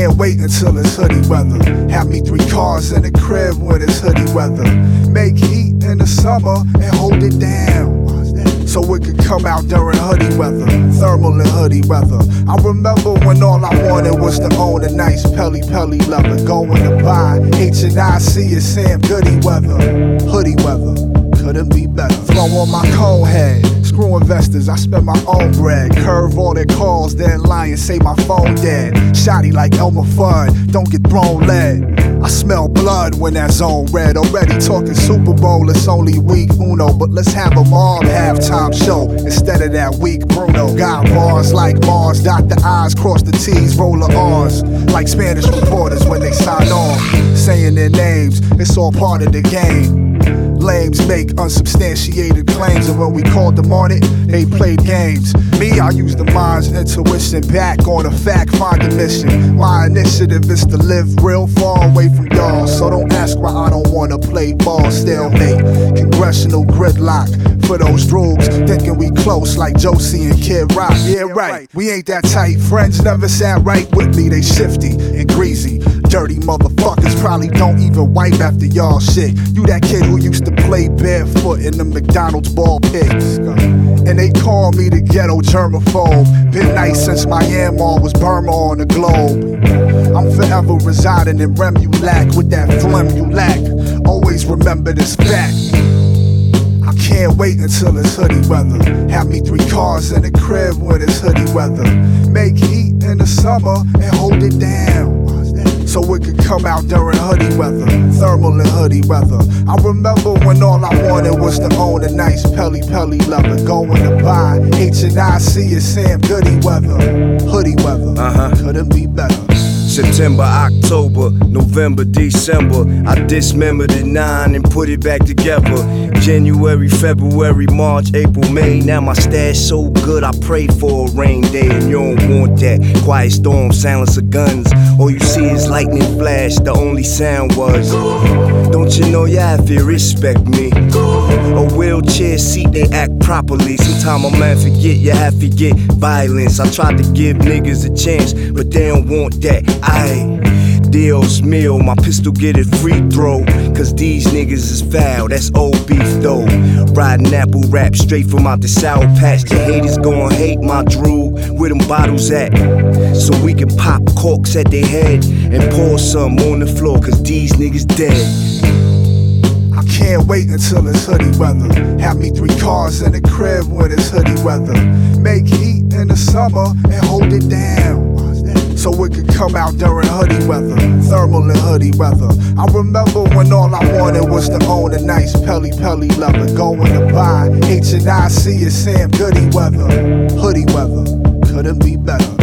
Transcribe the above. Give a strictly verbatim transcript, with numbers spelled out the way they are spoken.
can't wait until it's hoodie weather. Have me three cars in the crib when it's hoodie weather. Make heat in the summer and hold it down so it could come out during hoodie weather. Thermal and hoodie weather. I remember when all I wanted was to own a nice Pelly Pelly leather. Going to buy H and I C and Sam Goody weather. Hoodie weather, couldn't be better. Throw on my cone head. Screw investors, I spend my own bread. Curve all their calls, then lie and say my phone dead. Shotty like Elmer Fudd, don't get thrown lead. I smell blood when that zone red. Already talking Super Bowl, it's only week uno, but let's have them all halftime show instead of that weak Bruno. Got bars like Mars, dot the I's, cross the T's, roll the R's, like Spanish reporters when they sign on, saying their names, it's all part of the game. Lames make unsubstantiated claims, and when we called them on it, they played games. Me, I use the mind's intuition back on a fact-finding mission. My initiative is to live real far away from y'all, so don't ask why I don't wanna play ball. Stalemate, congressional gridlock for those droogs, thinking we close like Josie and Kid Rock. Yeah, right, we ain't that tight. Friends never sat right with me, they shifty and greasy. Dirty motherfuckers probably don't even wipe after y'all shit. You that kid who used to play barefoot in the McDonald's ball pits. And they call me the ghetto germaphobe. Been nice since my Myanmar was Burma on the globe. I'm forever residing in Remulac with that phlegm you lack. Always remember this fact. I can't wait until it's hoodie weather. Have me three cars in the crib when it's hoodie weather. Make heat in the summer and hold it down so it could come out during hoodie weather. Thermal and hoodie weather. I remember when all I wanted was to own a nice Pelly Pelly leather. Going to buy H and I C and Sam Goody weather. Hoodie weather, uh-huh. Couldn't be better. September, October, November, December. I dismembered the nine and put it back together. January, February, March, April, May. Now my stash so good I pray for a rain day. And you don't want that quiet storm, silence of guns. All you see is lightning flash, the only sound was, don't you know you have to respect me? A wheelchair seat, they act properly. Sometimes a man forget, you have to get violence. I tried to give niggas a chance, but they don't want that. Aye, Dios mío, my pistol get it free throw. Cause these niggas is foul, that's old beef though. Riding apple rap straight from out the sour patch. The haters gon' hate my drool, where them bottles at? So we can pop corks at their head and pour some on the floor, cause these niggas dead. I can't wait until it's hoodie weather. Have me three cars in the crib when it's hoodie weather. Make heat in the summer and hold it down so it could come out during hoodie weather. Thermal and hoodie weather. I remember when all I wanted was to own a nice Pelly Pelly leather. Going to buy H and I C and Sam Goody weather. Hoodie weather, couldn't be better.